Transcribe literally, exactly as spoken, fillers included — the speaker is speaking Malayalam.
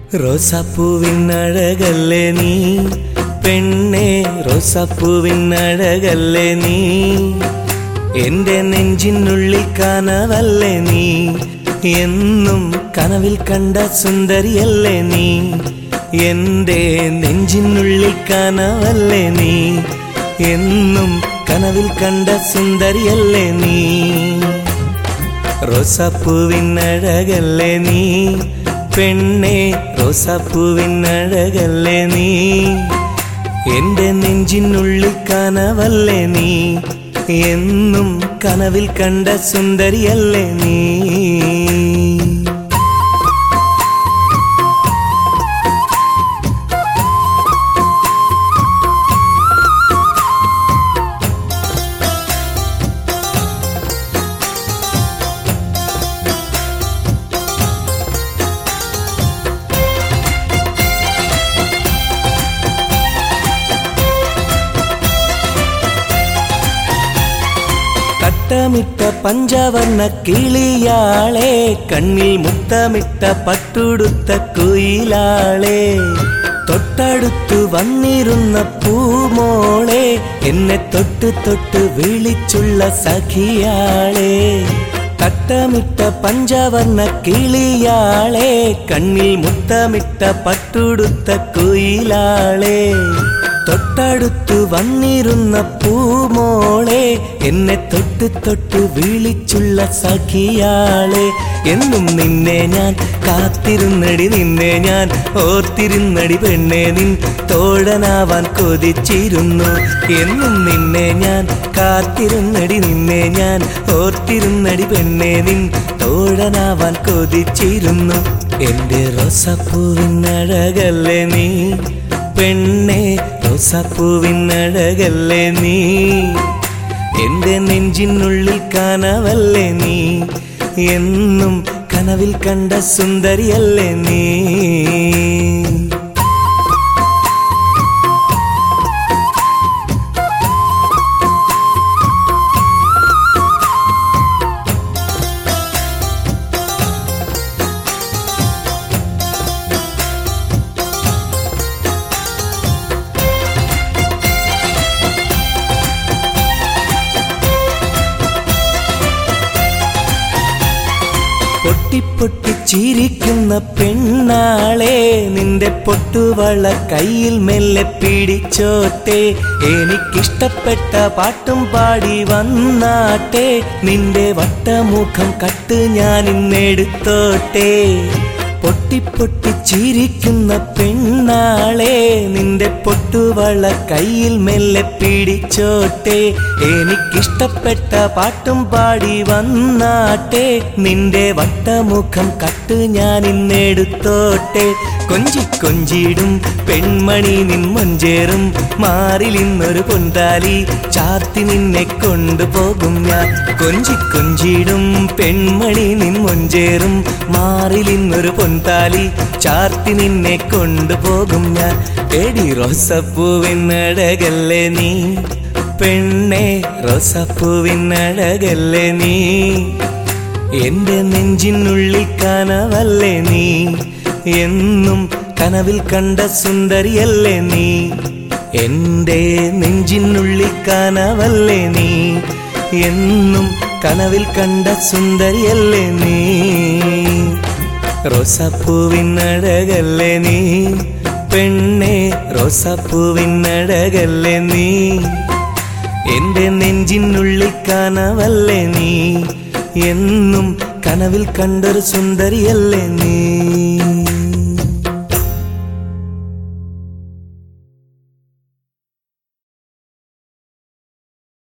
റോസാപ്പൂവിൻ അഴകല്ലേ നീ പെണ്ണേ, റോസാപ്പൂവിൻ അഴകല്ലേ നീ, എന്റെ നെഞ്ചിനുള്ളിൽ കനവല്ലേ നീ, എന്നും കനവിൽ കണ്ട സുന്ദരിയല്ലേ നീ, എന്റെ നെഞ്ചിനുള്ളിൽ കനവല്ലേ നീ, എന്നും കനവിൽ കണ്ട സുന്ദരിയല്ലേ നീ. റോസാപ്പൂവിൻ അഴകല്ലേ നീ പെണ്ണേ, റോസാപ്പൂവിൻ അഴകല്ലേ നീ, എന്റെ നെഞ്ചിനുള്ളിൽ കനവല്ലേ നീ, എന്നും കനവിൽ കണ്ട സുന്ദരിയല്ലേ നീ. മുത്തമിട്ട പഞ്ചവർണ്ണ കിളിയാളെ, കണ്ണിൽ മുത്തമിട്ട പട്ടുടുത്ത കുയിലാളെ, തൊട്ടടുത്തു വന്നിരുന്ന പൂമോളെ, എന്നെ തൊട്ട് തൊട്ട് വിളിച്ചുള്ള സഖിയാളെ. തട്ടമിട്ട പഞ്ചവർണ്ണ കിളിയാളെ, കണ്ണിൽ മുത്തമിട്ട പട്ടുടുത്ത കുയിലാളെ, തൊട്ടടുത്തു വന്നിരുന്ന പൂമോളെ, എന്നെ തൊട്ട് തൊട്ട് വിളിച്ചുള്ള സഖിയാളെ. എന്നും നിന്നെ ഞാൻ കാത്തിരുന്നടി, നിന്നെ ഞാൻ ഓർത്തിരുന്നടി പെണ്ണെ, നിൻ തോഴനാവാൻ കൊതിച്ചിരുന്നു. എന്നും നിന്നെ ഞാൻ കാത്തിരുന്നടി, നിന്നെ ഞാൻ ഓർത്തിരുന്നടി പെണ്ണെ, നിൻ തോഴനാവാൻ കൊതിച്ചിരുന്നു. എന്റെ റോസാപ്പൂവിൻ അഴകല്ലേ നീ പെണ്ണേ, റോസാപ്പൂവിൻ അഴകല്ലേ നീ, എന്റെ നെഞ്ചിനുള്ളിൽ കനവല്ലേ നീ, എന്നും കനവിൽ കണ്ട സുന്ദരിയല്ലേ നീ. പൊട്ടിപ്പൊട്ടി ചിരിക്കുന്ന പെണ്ണാളെ, നിന്റെ പൊട്ടുവള കയ്യിൽ മെല്ലെ പിടിച്ചോട്ടെ, എനിക്കിഷ്ടപ്പെട്ട പാട്ടും പാടി വന്നാട്ടെ, നിന്റെ വട്ടമുഖം കട്ട് ഞാൻ ഇന്നെടുത്തോട്ടെ. പൊട്ടിപ്പൊട്ടി ചിരിക്കുന്ന പെണ്ണാളെ, നിന്റെ പൊട്ടുവള കയ്യിൽ മെല്ലെ പിടിച്ചോട്ടെ, എനിക്കിഷ്ടപ്പെട്ട പാട്ടും പാടി വന്നാട്ടെ, നിന്റെ വട്ടമുഖം കട്ട് ഞാൻ ഇന്നെടുത്തോട്ടെ. കൊഞ്ചി കൊഞ്ചിടും പെൺമണി നിൻ മൊഞ്ചേറും മാറിൽ ഇന്നൊരു പൊൻതാലി ചാർത്തി നിന്നെ കൊണ്ടുപോകും ഞാൻ. കൊഞ്ചി കൊഞ്ചിടും പെൺമണി നിൻ മൊഞ്ചേറും മാറിൽ ഇന്നൊരു പൊൻതാലി ചാർത്തി നിന്നെ കൊണ്ടുപോകും ഞാൻ. എടി റോസാപ്പൂവിൻ അഴകല്ലേ നീ പെണ്ണേ, റോസാപ്പൂവിൻ അഴകല്ലേ നീ, എന്റെ നെഞ്ചിനുള്ളിൽ കനവല്ലേ നീ, എന്നും കനവിൽ കണ്ട സുന്ദരിയല്ലേ നീ, എന്റെ നെഞ്ചിനുള്ളിൽ കനവല്ലേ നീ, എന്നും കനവിൽ കണ്ട സുന്ദരിയല്ലേ നീ. റോസാപ്പൂവിൻ അഴകല്ലേ നീ പെണ്ണേ, റോസാപ്പൂവിൻ അഴകല്ലേ നീ, എന്റെ നെഞ്ചിനുള്ളിൽ കനവല്ലേ നീ, എന്നും കനവിൽ കണ്ടൊരു സുന്ദരിയല്ലേ നീ.